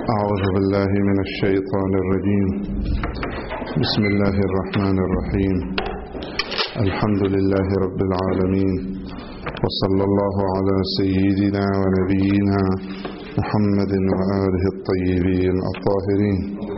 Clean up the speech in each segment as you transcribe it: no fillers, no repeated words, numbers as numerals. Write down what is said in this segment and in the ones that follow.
أعوذ بالله من الشيطان الرجيم. بسم الله الرحمن الرحيم. الحمد لله رب العالمين، وصلى الله على سيدنا ونبينا محمد وآله الطيبين الطاهرين.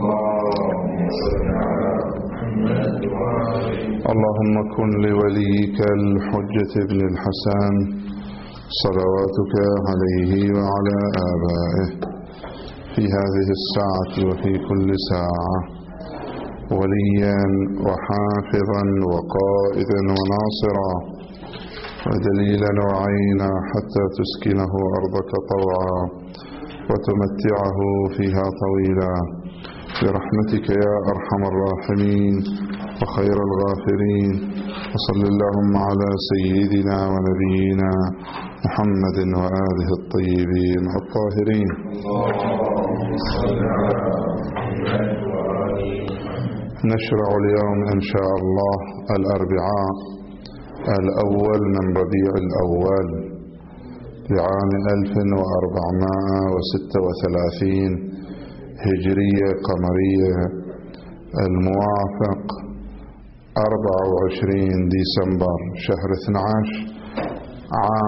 اللهم كن لوليك الحجة ابن الحسن صلواتك عليه وعلى آبائه في هذه الساعة وفي كل ساعة وليا وحافظا وقائدا وناصرا ودليلا وعينا حتى تسكنه أرضك طوعا وتمتعه فيها طويلا برحمتك يا أرحم الراحمين وخير الغافرين. وصل اللهم على سيدنا ونبينا محمد وآله الطيبين الطاهرين. نشرع اليوم إن شاء الله الأربعاء الأول من ربيع الأول لعام 1436 هجرية قمرية، الموافق 24 ديسمبر شهر 12 عام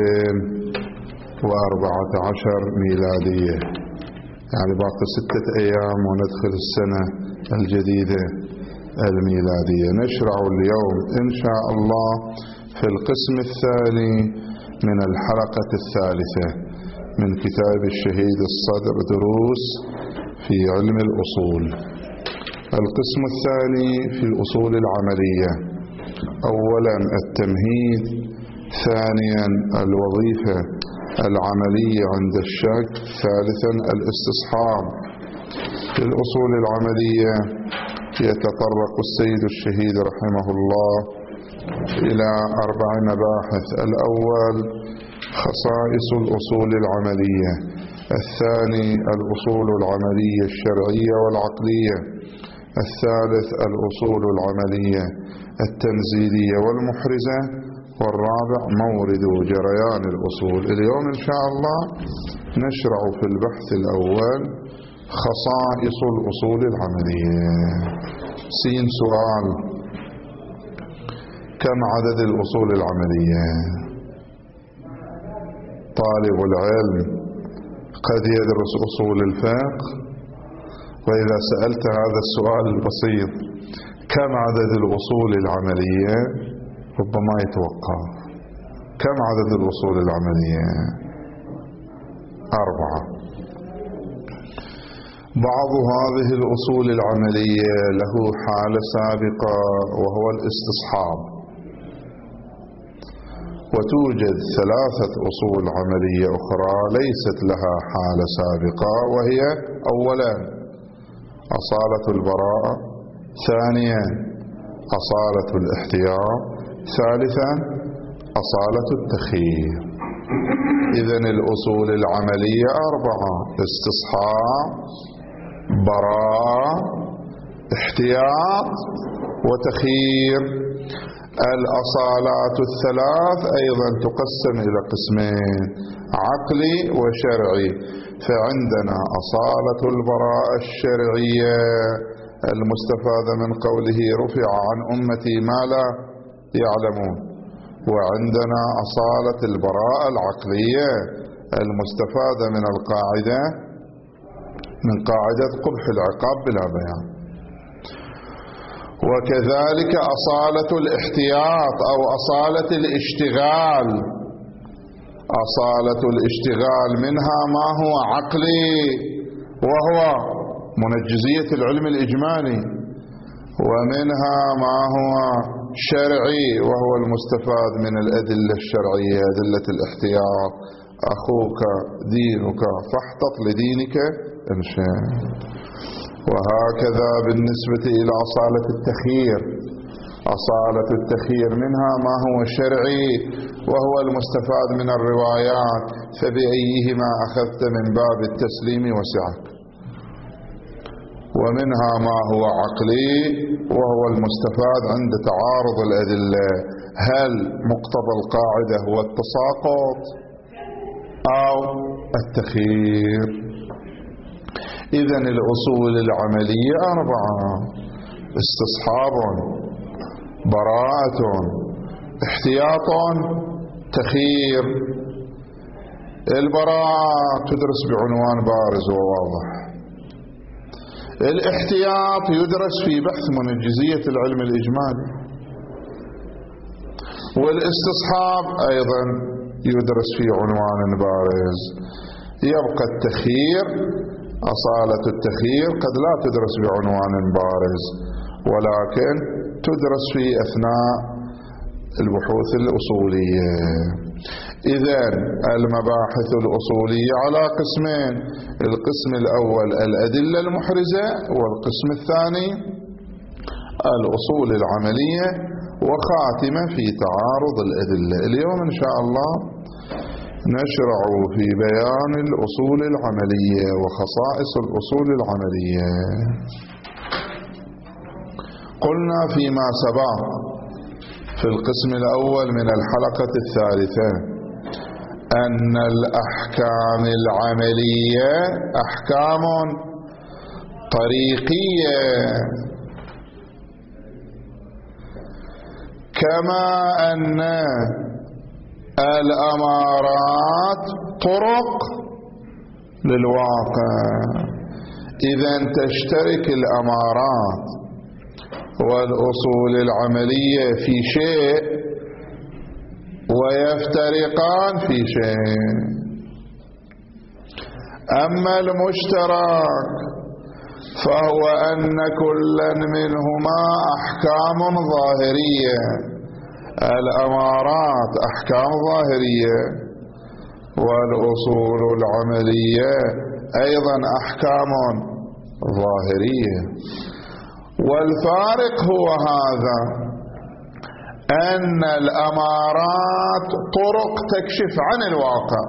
2014 ميلادية، يعني باقي 6 أيام وندخل السنة الجديدة الميلادية. نشرع اليوم إن شاء الله في القسم الثاني من الحلقة الثالثة من كتاب الشهيد الصدر دروس في علم الأصول. القسم الثاني في الأصول العملية: أولا التمهيد، ثانيا الوظيفة العملية عند الشك، ثالثا الاستصحاب. في الأصول العملية يتطرق السيد الشهيد رحمه الله إلى 4 مباحث: الأول خصائص الأصول العملية، الثاني الأصول العملية الشرعية والعقلية، الثالث الأصول العملية التنزيلية والمحرزة، والرابع مورد جريان الأصول. اليوم إن شاء الله نشرع في البحث الأول خصائص الأصول العملية. سين سؤال: كم عدد الأصول العملية؟ طالب العلم قد يدرس أصول الفقه، وإذا سألت هذا السؤال البسيط كم عدد الأصول العملية ربما يتوقف. كم عدد الأصول العملية؟ 4. بعض هذه الأصول العملية له حالة سابقة وهو الاستصحاب، وتوجد 3 أصول عملية أخرى ليست لها حالة سابقة، وهي: أولا أصالة البراءة، ثانيا أصالة الاحتياط، ثالثا أصالة التخيير. إذن الأصول العملية 4: استصحاب، براءة، احتياط، وتخيير. الأصالات الثلاث أيضا تقسم إلى قسمين: عقلي وشرعي. فعندنا أصالة البراءة الشرعية المستفادة من قوله رفع عن أمتي ما لا يعلمون، وعندنا أصالة البراءة العقلية المستفادة من القاعدة من قاعدة قبح العقاب بلا بيان. وكذلك أصالة الاحتياط أو أصالة الاشتغال. أصالة الاشتغال منها ما هو عقلي وهو منجزية العلم الإجمالي، ومنها ما هو شرعي وهو المستفاد من الأدلة الشرعية، أدلة الاحتياط: أخوك دينك فاحتط لدينك إن شاء. وهكذا بالنسبة إلى أصالة التخيير. أصالة التخيير منها ما هو شرعي وهو المستفاد من الروايات: فبأيهما أخذت من باب التسليم وسعك. ومنها ما هو عقلي وهو المستفاد عند تعارض الأدلة: هل مقتضى القاعدة هو التساقط أو التخيير. إذن الأصول العملية 4: استصحاب، براءة، احتياط، تخيير. البراءة تدرس بعنوان بارز وواضح، الاحتياط يدرس في بحث منجزية العلم الإجمالي، والاستصحاب أيضا يدرس في عنوان بارز. يبقى التخيير، أصالة التخيير قد لا تدرس بعنوان بارز، ولكن تدرس في أثناء البحوث الأصولية. إذن المباحث الأصولية على قسمين: القسم الأول الأدلة المحرزة، والقسم الثاني الأصول العملية، وخاتمة في تعارض الأدلة. اليوم إن شاء الله نشرع في بيان الأصول العملية وخصائص الأصول العملية. قلنا فيما سبق في القسم الأول من الحلقة الثالثة أن الأحكام العملية أحكام طريقية، كما أن الأمارات طرق للواقع. إذن تشترك الأمارات والأصول العملية في شيء ويفترقان في شيء. أما المشترك فهو أن كلا منهما أحكام ظاهرية، الأمارات أحكام ظاهرية، والأصول العملية أيضا أحكام ظاهرية. والفارق هو هذا، أن الأمارات طرق تكشف عن الواقع،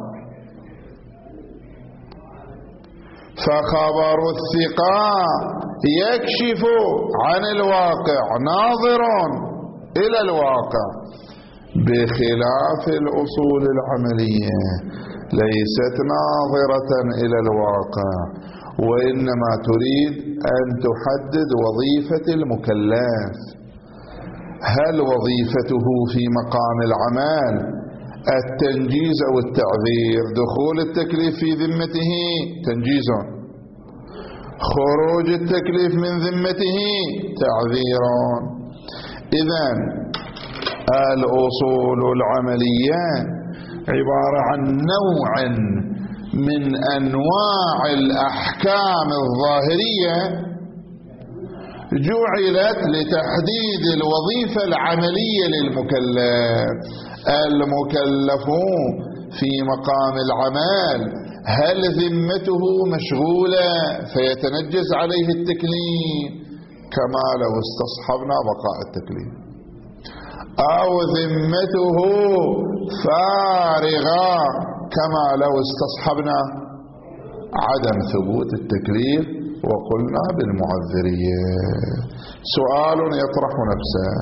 فخبر الثقة يكشف عن الواقع، ناظر إلى الواقع، بخلاف الأصول العملية ليست ناظرة إلى الواقع، وإنما تريد أن تحدد وظيفة المكلف. هل وظيفته في مقام العمل التنجيز أو التعذير؟ دخول التكليف في ذمته تنجيز، خروج التكليف من ذمته تعذير. إذن الأصول العملية عبارة عن نوع من أنواع الأحكام الظاهرية جعلت لتحديد الوظيفة العملية للمكلف. المكلف في مقام العمل هل ذمته مشغولة فيتنجز عليه التكليف كما لو استصحبنا بقاء التكليف، أو ذمته فارغة كما لو استصحبنا عدم ثبوت التكليف وقلنا بالمعذرية. سؤال يطرح نفسه: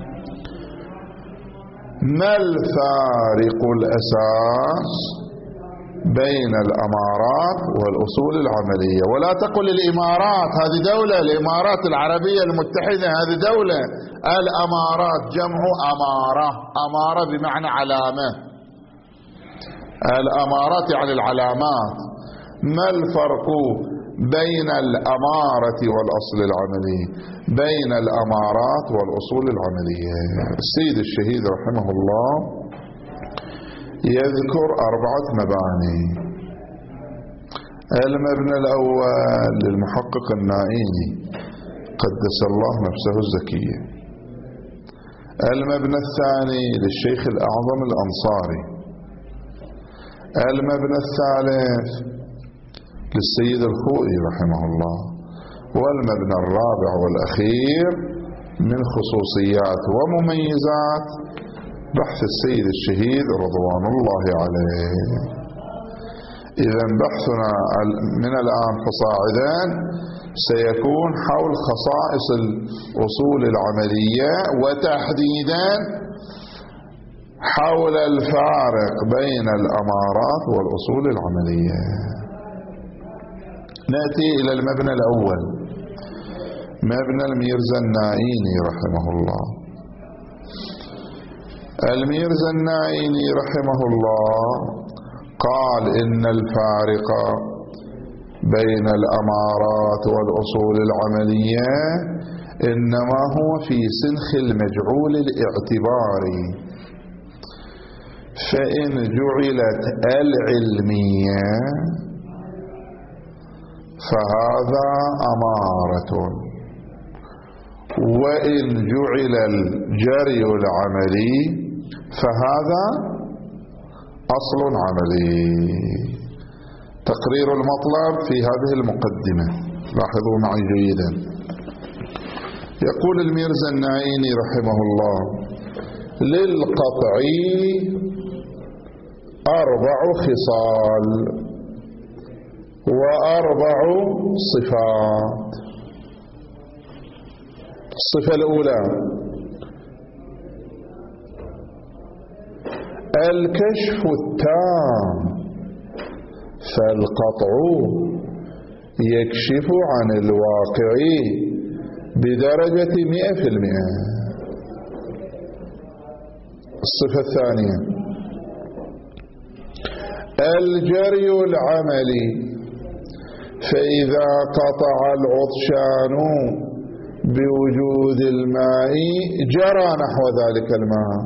ما الفارق الأساس بين الأمارات والأصول العملية؟ ولا تقل الإمارات هذه دولة، الإمارات العربية المتحدة هذه دولة. الأمارات جمع أمارة، أمارة بمعنى علامة، الأمارات يعني العلامات. ما الفرق بين الأمارة والأصل العملي، بين الأمارات والأصول العملية؟ السيد الشهيد رحمه الله يذكر 4 مباني. المبنى الأول للمحقق النائيني قدس الله نفسه الزكية، المبنى الثاني للشيخ الأعظم الأنصاري، المبنى الثالث للسيد الخوئي رحمه الله، والمبنى الرابع والأخير من خصوصيات ومميزات بحث السيد الشهيد رضوان الله عليه. إذن بحثنا من الآن فصاعدا سيكون حول خصائص الأصول العملية، وتحديدا حول الفارق بين الأمارات والأصول العملية. نأتي إلى المبنى الأول، مبنى الميرزا النائيني رحمه الله. الميرزا النائيني رحمه الله قال إن الفارق بين الأمارات والأصول العملية إنما هو في سنخ المجعول الاعتباري، فإن جعلت العلمية فهذا أمارة، وإن جعل الجري العملي فهذا أصل عملي. تقرير المطلب في هذه المقدمة، لاحظوا معي جيدا. يقول الميرزا النائيني رحمه الله: للقطع 4 خصال و4 صفات. الصفة الأولى الكشف التام، فالقطع يكشف عن الواقع بدرجة 100%. الصفة الثانية الجري العملي، فإذا قطع العطشان بوجود الماء جرى نحو ذلك الماء،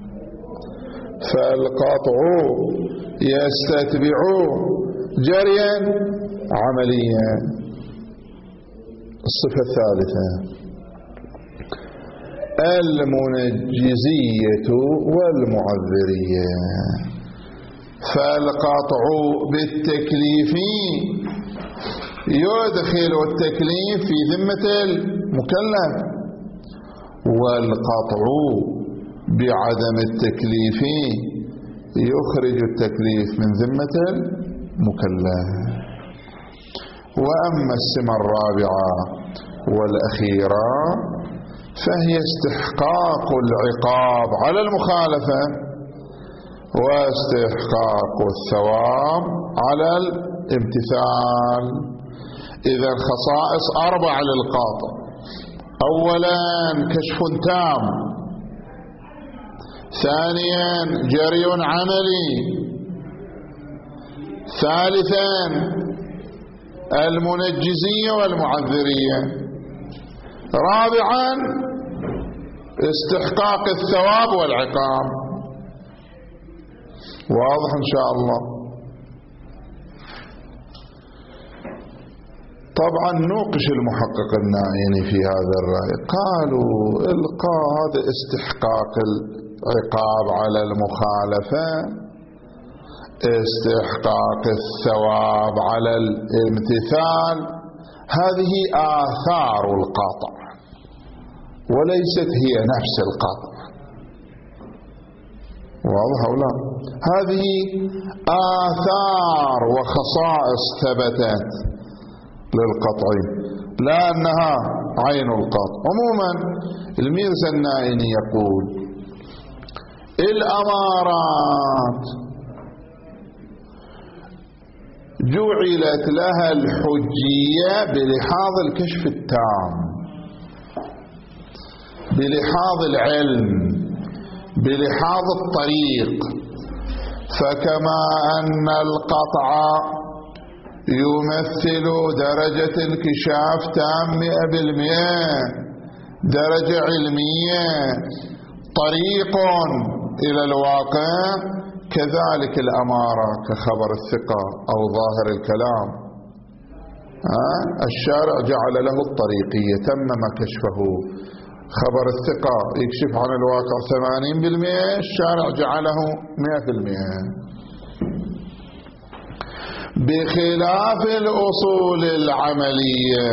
فالقطع يستتبع جريا عمليا. الصفة الثالثة المنجزية والمعذرية، فالقطع بالتكليف يدخل التكليف في ذمة المكلف، والقطع بعدم التكليف يخرج التكليف من ذمة المكلف. وأما السمة الرابعة والأخيرة فهي استحقاق العقاب على المخالفة واستحقاق الثواب على الامتثال. إذا خصائص 4 للقاطع: أولا كشف تام، ثانيا جري عملي، ثالثا المنجزية والمعذرية، رابعا استحقاق الثواب والعقاب. واضح إن شاء الله؟ طبعا نوقش المحقق النائيني في هذا الرأي، قالوا إلقاء هذا استحقاق العقاب على المخالفة، استحقاق الثواب على الامتثال، هذه آثار القاطع وليست هي نفس القاطع. واضح أو لا؟ هذه آثار وخصائص ثبتت للقطع لا أنها عين القاطع. عموما الميرزا النائيني يقول الأمارات جعلت لها الحجية بلحاظ الكشف التام، بلحاظ العلم، بلحاظ الطريق. فكما أن القطع يمثل درجة انكشاف تام 100%، درجة علمية، طريق إلى الواقع، كذلك الأمارة كخبر الثقة أو ظاهر الكلام. الشارع جعل له الطريقية، تمم كشفه. خبر الثقة يكشف عن الواقع 80%، الشارع جعله 100%. بخلاف الأصول العملية.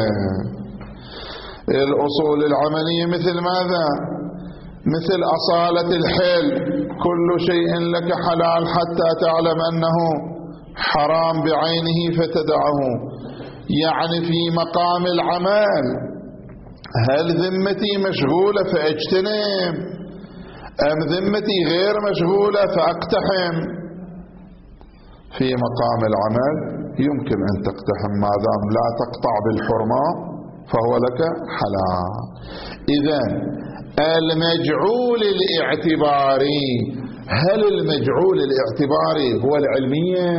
الأصول العملية مثل ماذا؟ مثل أصالة الحل: كل شيء لك حلال حتى تعلم أنه حرام بعينه فتدعه. يعني في مقام العمل، هل ذمتي مشغولة فاجتنب، أم ذمتي غير مشغولة فاقتحم؟ في مقام العمل يمكن أن تقتحم ما دام لا تقطع بالحرمة فهو لك حلال. إذن المجعول الاعتباري، هل المجعول الاعتباري هو العلمية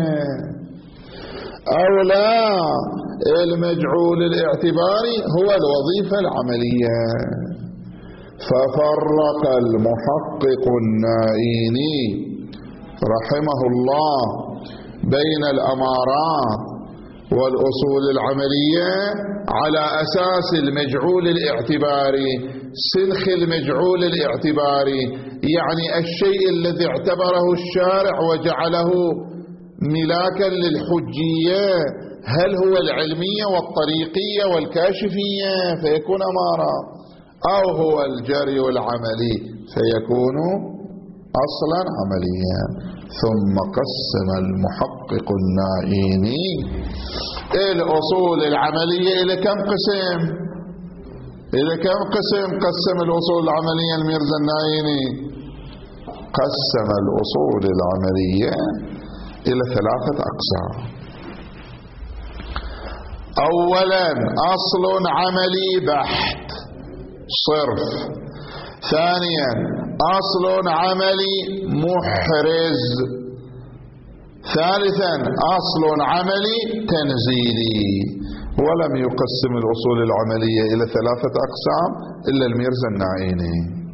أو لا؟ المجعول الاعتباري هو الوظيفة العملية. ففرق المحقق النائيني رحمه الله بين الأمارات والأصول العملية على أساس المجعول الاعتباري. سنخ المجعول الاعتباري يعني الشيء الذي اعتبره الشارع وجعله ملاكا للحجية، هل هو العلمية والطريقية والكاشفية فيكون أمارة، أو هو الجري العملي فيكون أصلا عمليا. ثم قسم المحقق النائيني الأصول العملية إلى كم قسم؟ إلى كم قسم قسم الأصول العملية الميرزا النائيني؟ قسم الأصول العملية إلى 3 أقسام. أولا أصل عملي بحت صرف. ثانيا أصل عملي محرز. ثالثا أصل عملي تنزيلي. ولم يقسم الأصول العملية إلى 3 أقسام إلا الميرزا النائيني.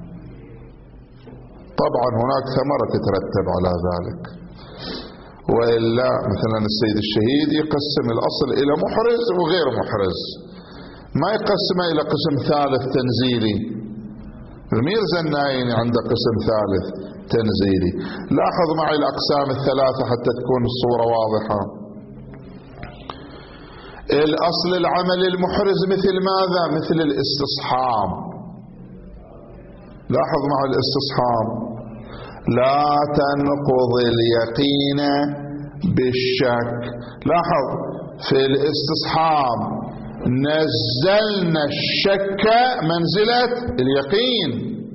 طبعا هناك ثمرة تترتب على ذلك، وإلا مثلا السيد الشهيد يقسم الأصل إلى محرز وغير محرز، ما يقسمه إلى قسم ثالث تنزيلي. الميرزا النائيني عنده قسم ثالث تنزيلي. لاحظ معي الأقسام ال3 حتى تكون الصورة واضحة. الأصل العملي المحرز مثل ماذا؟ مثل الاستصحاب. لاحظ معي الاستصحاب، لا تنقض اليقين بالشك. لاحظ في الاستصحاب نزلنا الشك منزلة اليقين،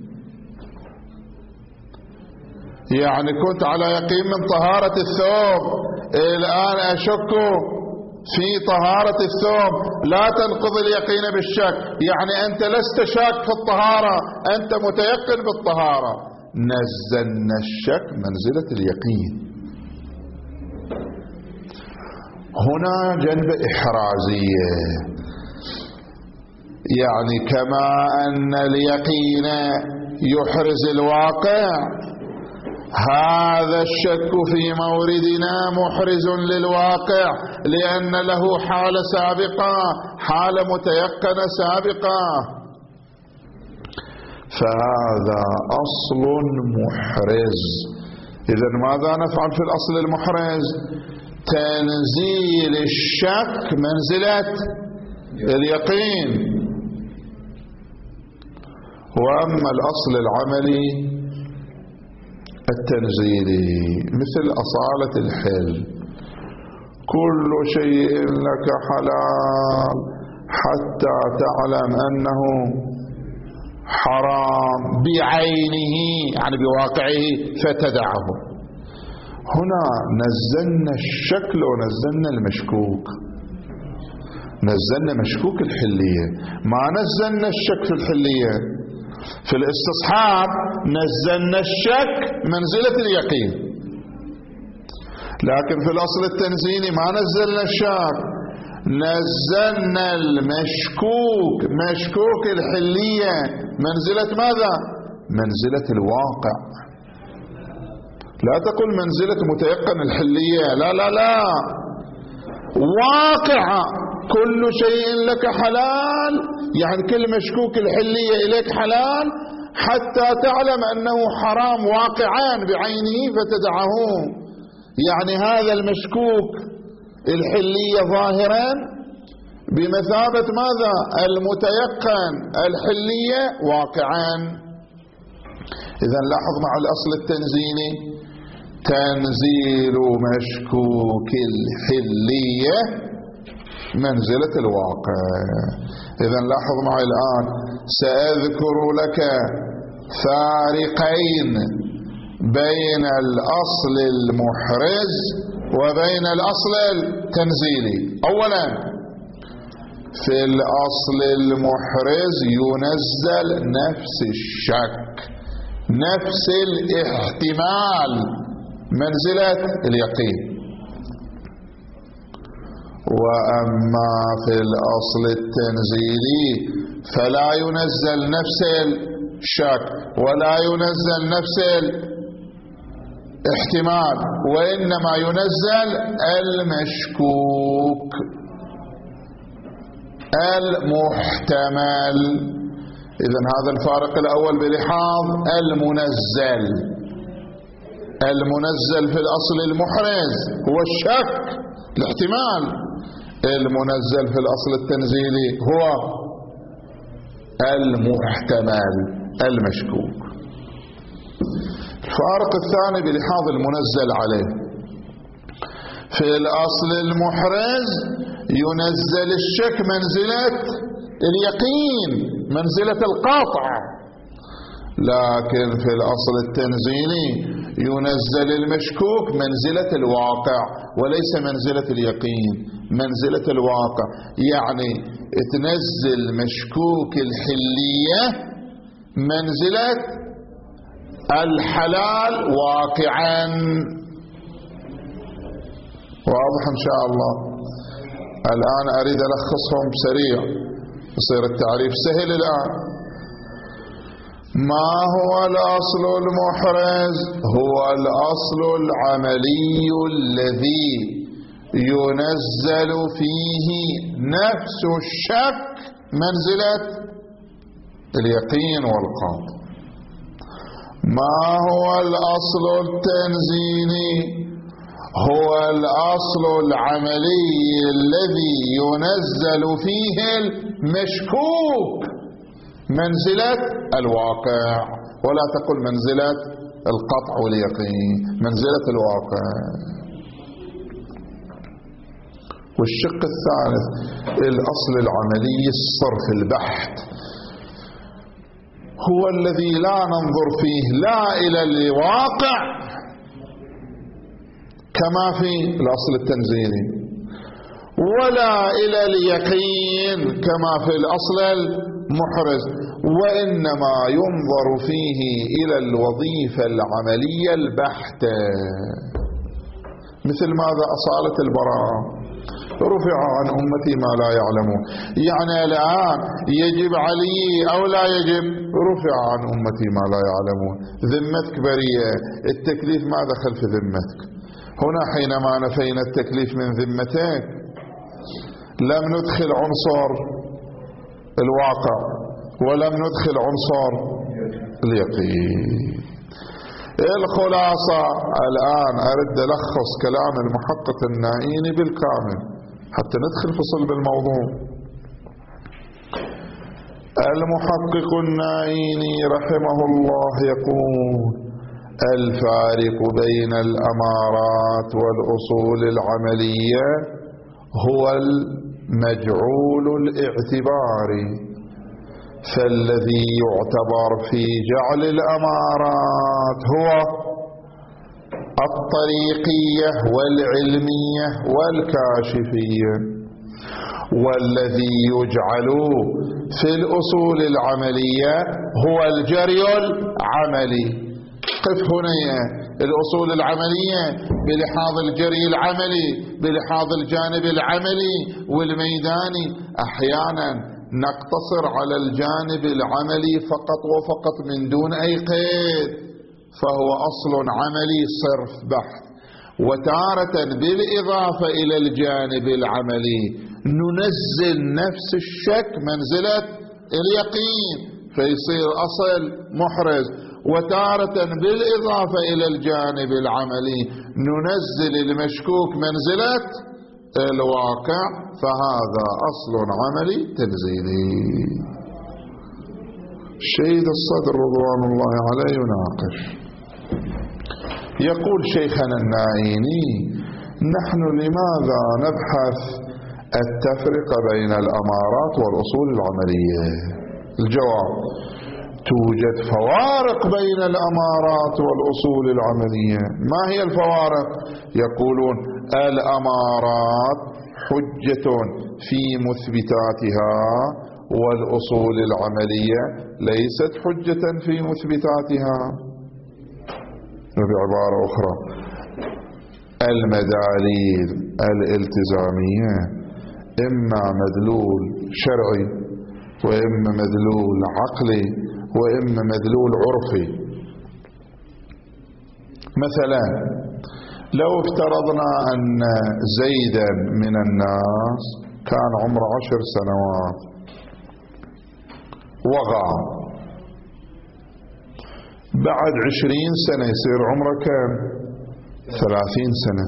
يعني كنت على يقين من طهارة الثوب، الآن أشك في طهارة الثوب، لا تنقض اليقين بالشك، يعني أنت لست شاك في الطهارة، أنت متيقن بالطهارة. نزلنا الشك منزلة اليقين. هنا جنبة إحرازية، يعني كما أن اليقين يحرز الواقع، هذا الشك في موردنا محرز للواقع، لأن له حالة سابقة، حالة متيقنة سابقة. فهذا أصل محرز. إذن ماذا نفعل في الأصل المحرز؟ تنزيل الشك منزلة اليقين. وأما الأصل العملي التنزيلي مثل أصالة الحل، كل شيء لك حلال حتى تعلم أنه حرام بعينه، يعني بواقعه، فتدعه. هنا نزلنا الشك ونزلنا المشكوك. نزلنا مشكوك الحلية، ما نزلنا الشك في الحلية. في الاستصحاب نزلنا الشك منزلة اليقين، لكن في الأصل التنزيلي ما نزلنا الشك، نزلنا المشكوك، مشكوك الحلية منزلة ماذا؟ منزلة الواقع. لا تقل منزلة متيقن الحلية، لا لا لا، واقع. كل شيء لك حلال، يعني كل مشكوك الحلية إليك حلال حتى تعلم أنه حرام واقعان بعينه فتدعه. يعني هذا المشكوك الحلية ظاهرا بمثابة ماذا؟ المتيقن الحلية واقعان. إذن لاحظ مع الأصل التنزيلي تنزيل مشكوك الحلية منزلة الواقع. إذن لاحظ معي الآن سأذكر لك فارقين بين الأصل المحرز وبين الأصل التنزيلي. أولا في الأصل المحرز ينزل نفس الشك، نفس الاحتمال، منزلة اليقين. وأما في الأصل التنزيلي فلا ينزل نفس الشك ولا ينزل نفس الاحتمال، وإنما ينزل المشكوك المحتمل. إذن هذا الفارق الأول بلحاظ المنزل. المنزل في الأصل المحرز هو الشك، الاحتمال. المنزل في الأصل التنزيلي هو المحتمل المشكوك. الفارق الثاني بلحاظ المنزل عليه. في الأصل المحرز ينزل الشك منزلة اليقين، منزلة القاطع. لكن في الأصل التنزيلي ينزل المشكوك منزلة الواقع وليس منزلة اليقين، منزلة الواقع. يعني تنزل مشكوك الحلية منزلة الحلال واقعا. واضح إن شاء الله؟ الآن أريد ألخصهم بسريع يصير التعريف سهل. الآن ما هو الأصل المحرز؟ هو الأصل العملي الذي ينزل فيه نفس الشك منزلة اليقين والقاطع. ما هو الأصل التنزيلي؟ هو الأصل العملي الذي ينزل فيه المشكوك منزلة الواقع، ولا تقل منزلة القطع واليقين، منزلة الواقع. والشق الثالث الأصل العملي الصرف البحت، هو الذي لا ننظر فيه لا إلى الواقع كما في الأصل التنزيلي ولا إلى اليقين كما في الأصل المحرز، وإنما ينظر فيه إلى الوظيفة العملية البحتة. مثل ماذا؟ أصالة البراءة، رفع عن أمتي ما لا يعلمون. يعني الآن يجب علي أو لا يجب؟ رفع عن أمتي ما لا يعلمون. ذمتك بريئة، التكليف ما دخل في ذمتك. هنا حينما نفينا التكليف من ذمتك لم ندخل عنصر الواقع ولم ندخل عنصر اليقين. الخلاصة الآن أرد ألخص كلام المحقق النائيني بالكامل حتى ندخل في صلب الموضوع. المحقق النائيني رحمه الله يقول: الفارق بين الأمارات والأصول العملية هو المجعول الاعتباري، فالذي يعتبر في جعل الأمارات هو الطريقية والعلمية والكاشفية، والذي يجعل في الأصول العملية هو الجري العملي. قف هنا، الأصول العملية بلحاظ الجري العملي، بلحاظ الجانب العملي والميداني. أحيانا نقتصر على الجانب العملي فقط وفقط من دون أي قيد، فهو أصل عملي صرف بحث. وتارة بالإضافة إلى الجانب العملي ننزل نفس الشك منزلة اليقين فيصير أصل محرز، وتارة بالإضافة إلى الجانب العملي ننزل المشكوك منزلة الواقع، فهذا أصل عملي تنزيلي. شهيد الصدر رضوان الله عليه يناقش. يقول شيخنا النائيني: نحن لماذا نبحث التفرقة بين الأمارات والأصول العملية؟ الجواب: توجد فوارق بين الأمارات والأصول العملية. ما هي الفوارق؟ يقولون: الأمارات حجة في مثبتاتها، والأصول العملية ليست حجة في مثبتاتها. بعبارة أخرى، المداليل الالتزامية إما مدلول شرعي، وإما مدلول عقلي، وإما مدلول عرفي. مثلا لو افترضنا أن زيدا من الناس كان عمره 10 سنوات وغى، بعد 20 سنة يصير عمره كم؟ 30 سنة.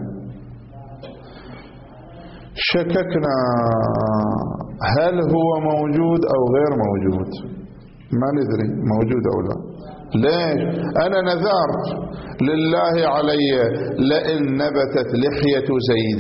شككنا هل هو موجود أو غير موجود، ما ندري موجود أو لا. ليش؟ أنا نذرت لله علي لئن نبتت لحية زيد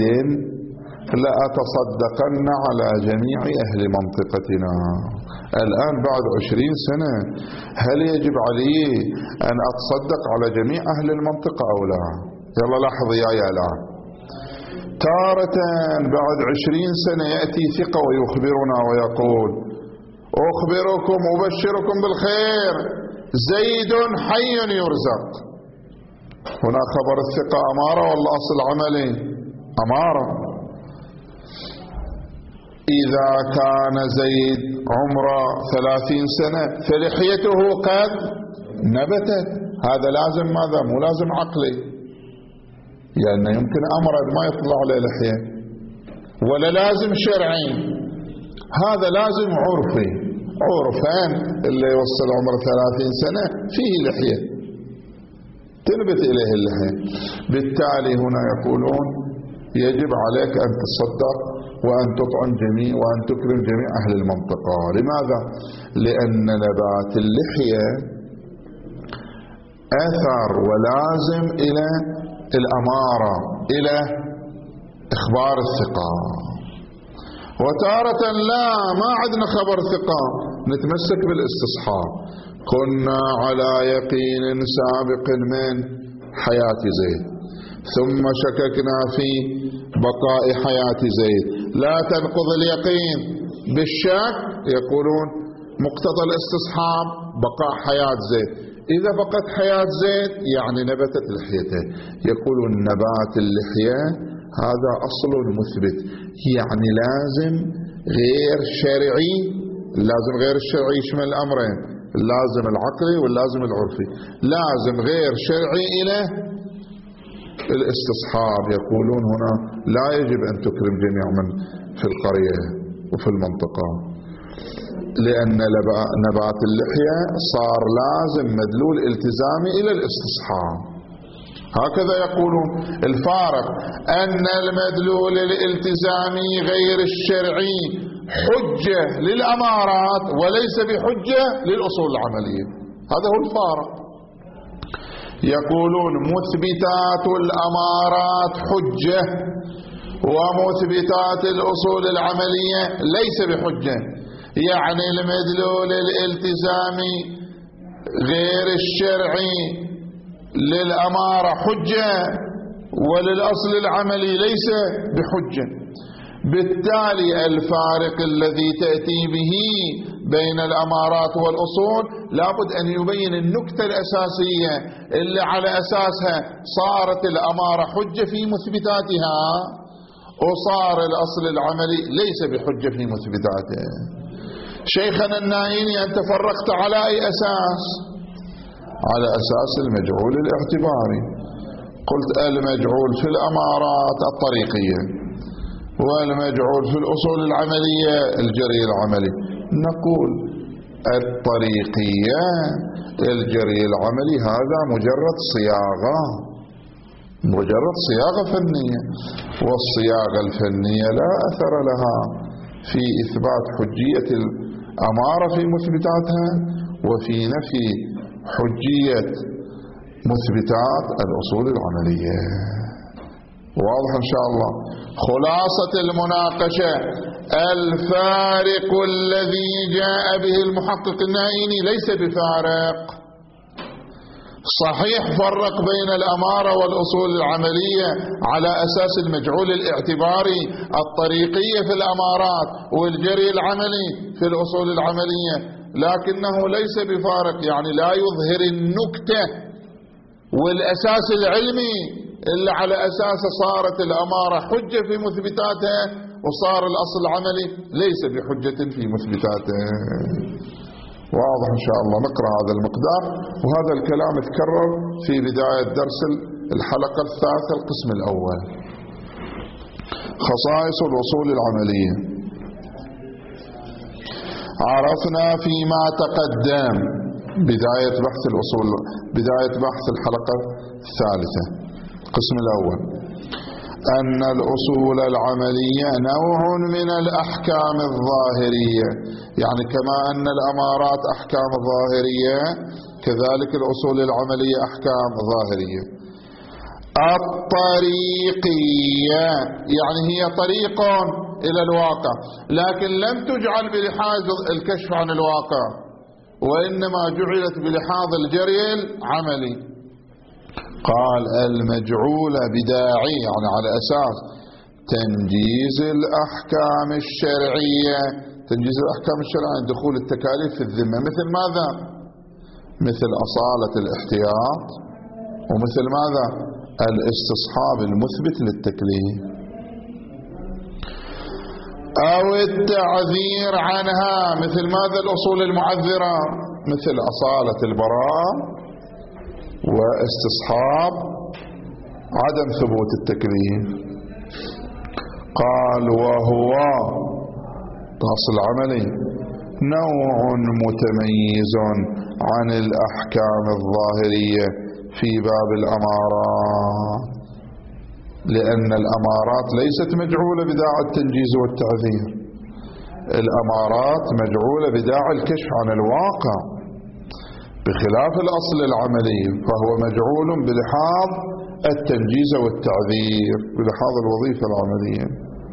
لأتصدقن على جميع أهل منطقتنا. الآن بعد 20 سنة هل يجب علي أن أتصدق على جميع أهل المنطقة أو لا؟ يلا لاحظ يا الآن، تارة بعد 20 سنة يأتي ثقة ويخبرنا ويقول أخبركم أبشركم بالخير، زيد حي يرزق. هنا خبر الثقة أمارة ولا أصل عملي؟ أمارة. إذا كان زيد عمره 30 سنة فلحيته قد نبتت، هذا لازم ماذا؟ مو لازم عقلي، لأنه يمكن أمرض ما يطلع عليه لحية، ولا لازم شرعي، هذا لازم عرفي. عرفان اللي يوصل عمره 30 سنة فيه لحية تنبت إليه اللحية. بالتالي هنا يقولون يجب عليك أن تصدق وأن تطعم جميع وأن تكرم جميع أهل المنطقة. لماذا؟ لأن نبات اللحية أثر ولازم إلى الأمارة، إلى إخبار الثقة. وتارة لا، ما عندنا خبر ثقة، نتمسك بالاستصحاب. كنا على يقين سابق من حياة زيد، ثم شككنا في بقاء حياة زيد. لا تنقض اليقين بالشك، يقولون مقتضى الاستصحاب بقاء حياة زيد. إذا بقت حياة زيد يعني نبتت لحيته. يقولون نبات اللحية هذا أصل مثبت، يعني لازم غير شرعي. لازم غير الشرعي يشمل الأمرين، اللازم العقلي واللازم العرفي. لازم غير شرعي إلى الاستصحاب. يقولون هنا لا يجب أن تكرم جميع من في القرية وفي المنطقة، لأن نبات اللحية صار لازم مدلول التزامي إلى الاستصحاب. هكذا يقولون. الفارق أن المدلول الالتزامي غير الشرعي حجة للأمارات وليس بحجة للأصول العملية. هذا هو الفارق. يقولون مثبتات الأمارات حجة ومثبتات الأصول العملية ليس بحجة. يعني المدلول الالتزامي غير الشرعي للأمارة حجة وللأصل العملي ليس بحجة. بالتالي الفارق الذي تأتي به بين الأمارات والأصول لابد أن يبين النكتة الأساسية اللي على أساسها صارت الأمارة حجة في مثبتاتها، وصار الأصل العملي ليس بحجة في مثبتاته. شيخنا النايني أنت فرقت على أي أساس؟ على أساس المجعول الاعتباري. قلت المجعول في الأمارات الطريقية، والمجعول في الأصول العملية الجري العملي. نقول الطريقية الجري العملي هذا مجرد صياغة فنية، والصياغة الفنية لا أثر لها في إثبات حجية الأمارة في مثبتاتها وفي نفي حجية مثبتات الأصول العملية. واضح إن شاء الله. خلاصة المناقشة الفارق الذي جاء به المحقق النايني ليس بفارق، صحيح فرق بين الأمارة والأصول العملية على أساس المجعول الاعتباري الطريقية في الأمارات والجري العملي في الأصول العملية، لكنه ليس بفارق، يعني لا يظهر النكتة والأساس العلمي إلا على أساس صارت الأمارة حجة في مثبتاتها، وصار الأصل العملي ليس بحجة في مثبتاته. واضح إن شاء الله. نقرأ هذا المقدار، وهذا الكلام تكرر في بداية درس الحلقة الثالثة القسم الأول. خصائص الأصول العملية. عرفنا فيما تقدم بداية بحث الأصول، بداية بحث الحلقة الثالثة القسم الأول، أن الأصول العملية نوع من الأحكام الظاهرية، يعني كما أن الأمارات أحكام ظاهرية كذلك الأصول العملية أحكام ظاهرية. الطريقية يعني هي طريق إلى الواقع، لكن لم تجعل بلحاظ الكشف عن الواقع، وإنما جعلت بلحاظ الجري العملي. قال المجعول بداعي، يعني على أساس تنجيز الأحكام الشرعية. تنجيز الأحكام الشرعية دخول التكاليف في الذمة، مثل ماذا؟ مثل أصالة الاحتياط، ومثل ماذا؟ الاستصحاب المثبت للتكليف، أو التعذير عنها، مثل ماذا؟ الأصول المعذرة، مثل أصالة البراءة واستصحاب عدم ثبوت التكليف. قال وهو الأصل العملي نوع متميز عن الأحكام الظاهرية في باب الأمارات، لأن الأمارات ليست مجعولة بداعي التنجيز والتعذير، الأمارات مجعولة بداعي الكشف عن الواقع، بخلاف الأصل العملي فهو مجعول بلحاظ التنجيز والتعذير، بلحاظ الوظيفة العملية.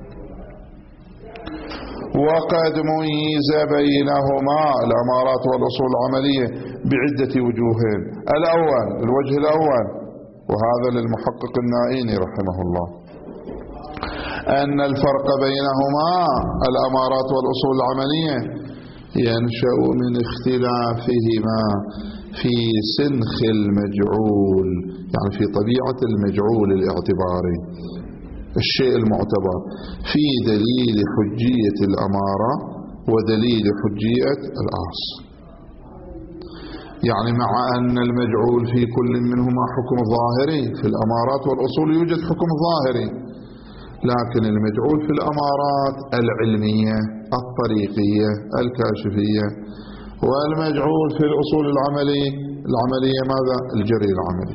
وقد ميز بينهما الأمارات والأصول العملية بعدة وجوه. الأول، الوجه الأول، وهذا للمحقق النائيني رحمه الله، أن الفرق بينهما الأمارات والأصول العملية ينشأ من اختلافهما في سنخ المجعول، يعني في طبيعة المجعول الاعتباري، الشيء المعتبر، في دليل حجية الأمارة ودليل حجية الأصل. يعني مع أن المجعول في كل منهما حكم ظاهري، في الأمارات والأصول يوجد حكم ظاهري، لكن المجعول في الأمارات العلمية الطريقية الكاشفية، والمجعول في الأصول العملية ماذا؟ الجري العملي.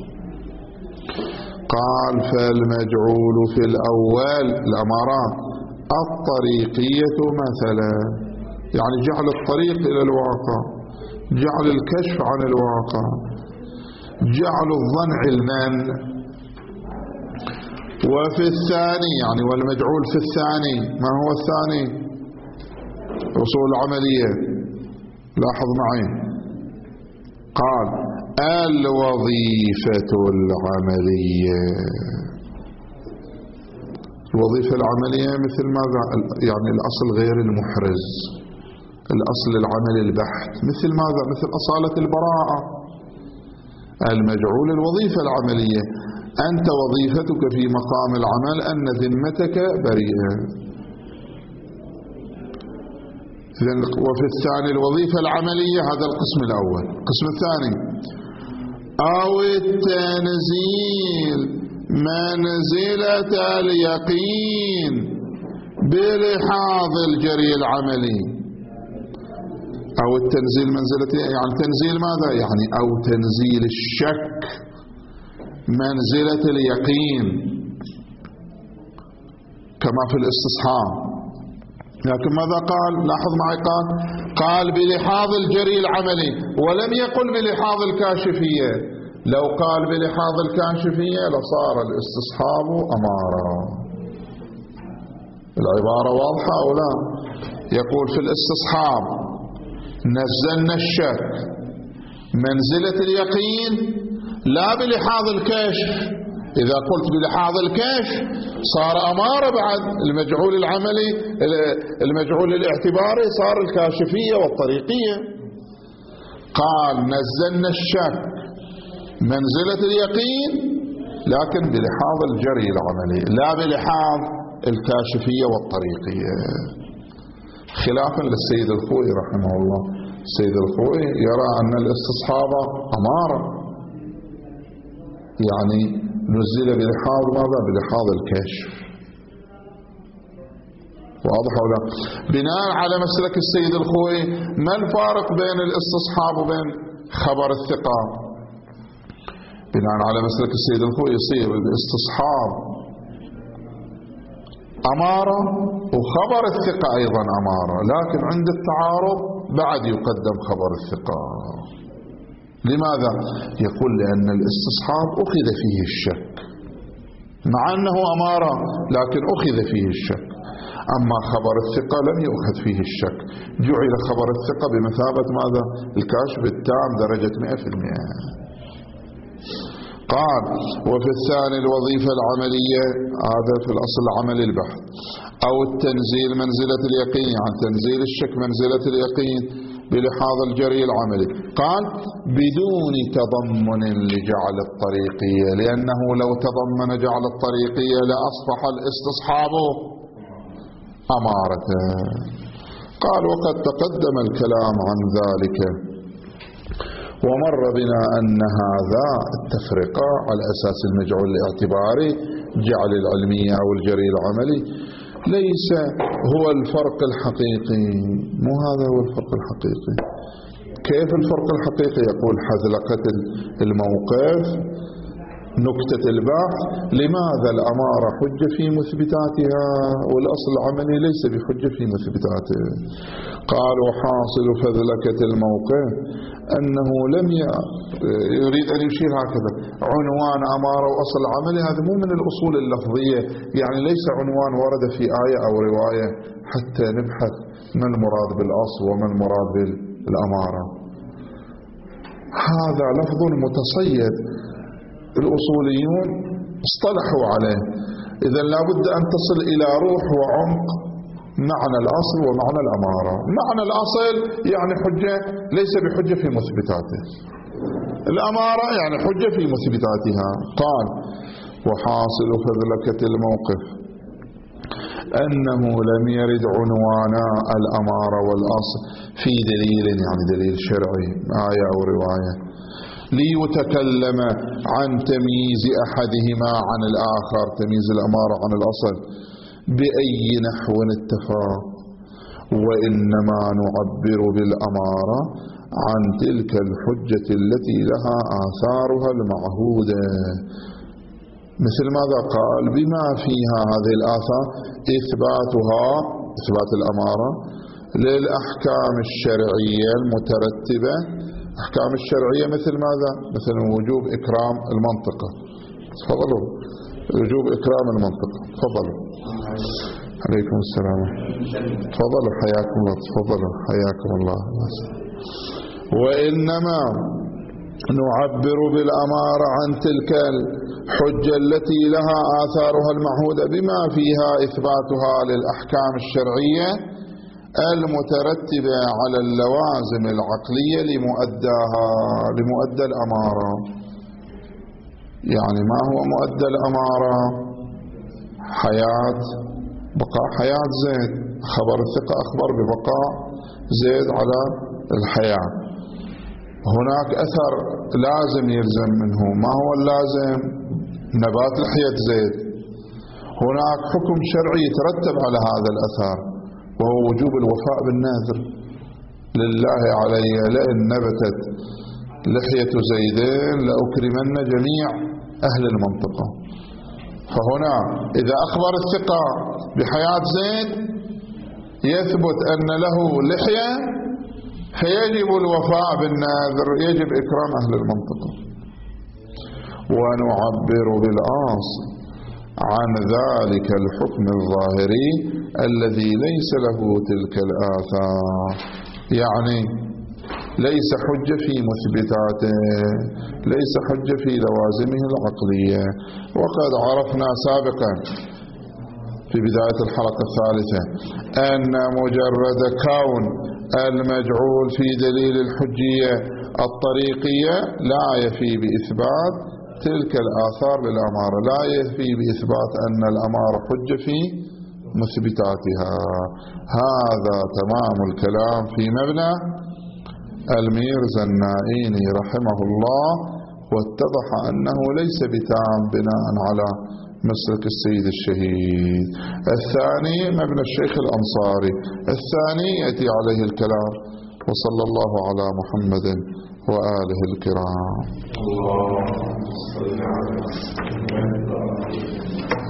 قال فالمجعول في الأول الأمارات الطريقية مثلا، يعني جعل الطريق إلى الواقع، جعل الكشف عن الواقع، جعل الظن علما. وفي الثاني يعني والمجعول في الثاني، ما هو الثاني؟ أصول عملية. لاحظ معي، قال الوظيفة العملية. الوظيفة العملية مثل ماذا؟ يعني الأصل غير المحرز، الأصل العمل البحت، مثل ماذا؟ مثل أصالة البراءة. المجعول الوظيفة العملية، أنت وظيفتك في مقام العمل أن ذمتك بريئة. وفي الثاني الوظيفة العملية، هذا القسم الأول. القسم الثاني أو التنزيل منزلة اليقين بلحاظ الجري العملي. أو التنزيل منزلة، يعني تنزيل ماذا؟ يعني أو تنزيل الشك منزلة اليقين كما في الاستصحاب. لكن ماذا قال؟ لاحظ معي، قال بلحاظ الجري العملي، ولم يقل بلحاظ الكاشفية. لو قال بلحاظ الكاشفية لصار الاستصحاب أمارة. العبارة واضحة أو لا؟ يقول في الاستصحاب نزلنا الشك منزلة اليقين، لا بلحاظ الكشف. إذا قلت بلحاظ الكشف صار أمارة بعد المجعول العملي، المجعول الاعتباري صار الكاشفية والطريقية. قال نزلنا الشك منزلة اليقين لكن بلحاظ الجري العملي لا بلحاظ الكاشفية والطريقية، خلافا للسيد الخوئي رحمه الله. السيد الخوئي يرى أن الاستصحاب أمارة، يعني نزل بلحاظ ماذا؟ بلحاظ الكشف. واضح ولا؟ بناء على مسلك السيد الخوئي ما الفارق بين الاستصحاب وبين خبر الثقة؟ بناء على مسلك السيد الخوئي يصير الاستصحاب أمارة وخبر الثقة أيضا أمارة، لكن عند التعارض بعد يقدم خبر الثقة. لماذا؟ يقول لأن الاستصحاب أخذ فيه الشك مع أنه أمارة لكن أخذ فيه الشك، أما خبر الثقة لم يؤخذ فيه الشك، جعل خبر الثقة بمثابة ماذا؟ الكاشف التام درجة 100%. قال وفي الثاني الوظيفة العملية، هذا في الأصل العمل البحث، أو التنزيل منزلة اليقين، يعني تنزيل الشك منزلة اليقين بلحاظ الجري العملي. قال بدون تضمن لجعل الطريقية، لأنه لو تضمن جعل الطريقية لأصبح الاستصحاب أمارة. قال وقد تقدم الكلام عن ذلك ومر بنا أن هذا التفرقة على أساس المجعول الاعتباري جعل العلمية أو الجري العملي ليس هو الفرق الحقيقي. مو هذا هو الفرق الحقيقي. كيف الفرق الحقيقي؟ يقول حذلقة الموقف نكتة البحث لماذا الأمارة حجة في مثبتاتها والأصل العملي ليس بحجة في مثبتاته. قال وحاصل فذلكة الموقف أنه لم يريد أن يشير هكذا عنوان أمارة وأصل عملي، هذا مو من الأصول اللفظية، يعني ليس عنوان ورد في آية أو رواية حتى نبحث ما المراد بالأصل وما المراد بالأمارة. هذا لفظ متصيد الأصوليون اصطلحوا عليه، إذا لابد أن تصل إلى روح وعمق معنى الأصل ومعنى الأمارة. معنى الأصل يعني حجة ليس بحجة في مثبتاته، الأمارة يعني حجة في مثبتاتها. قال وحاصل فذلكة الموقف أنه لم يرد عنوانا الأمارة والأصل في دليل، يعني دليل شرعي آية أو رواية، ليتكلم عن تمييز أحدهما عن الآخر، تمييز الأمارة عن الأصل بأي نحو اتفاق، وإنما نعبر بالأمارة عن تلك الحجة التي لها آثارها المعهودة. مثل ماذا قال؟ بما فيها هذه الآثار إثبات الأمارة للأحكام الشرعية المترتبة. أحكام الشرعية مثل ماذا؟ مثل وجوب إكرام المنطقة. تفضلوا. وجوب إكرام المنطقة. تفضلوا. عليكم السلام. تفضلوا حياكم الله. تفضلوا حياكم الله. وإنما نعبر بالأمارة عن تلك الحجة التي لها آثارها المعهودة بما فيها إثباتها للأحكام الشرعية المترتبة على اللوازم العقلية لمؤدى الأمارة. يعني ما هو مؤدى الأمارة؟ بقاء حياة زيد. خبر الثقة أخبر ببقاء زيد على الحياة. هناك أثر لازم يلزم منه، ما هو اللازم؟ نبات لحية زيد. هناك حكم شرعي يترتب على هذا الأثر وهو وجوب الوفاء بالنذر لله علي لئن نبتت لحية زيدين لأكرمن جميع أهل المنطقة. فهنا إذا أخبر الثقة بحياة زيد يثبت أن له لحية فيجب الوفاء بالنذر، يجب إكرام أهل المنطقة. ونعبر بالأصل عن ذلك الحكم الظاهري الذي ليس له تلك الآثار. يعني ليس حجة في مثبتاته، ليس حجة في لوازمه العقلية. وقد عرفنا سابقا في بداية الحلقة الثالثة أن مجرد كون المجعول في دليل الحجية الطريقية لا يفي بإثبات تلك الآثار للأمارة، لا يفي بإثبات أن الأمارة حجة في مثبتاتها. هذا تمام الكلام في مبنى الميرزا النائيني رحمه الله، واتضح أنه ليس بتام بناء على مسلك السيد الشهيد. الثاني مبنى الشيخ الأنصاري، الثاني يأتي عليه الكلام. وصلى الله على محمد وآله الكرام.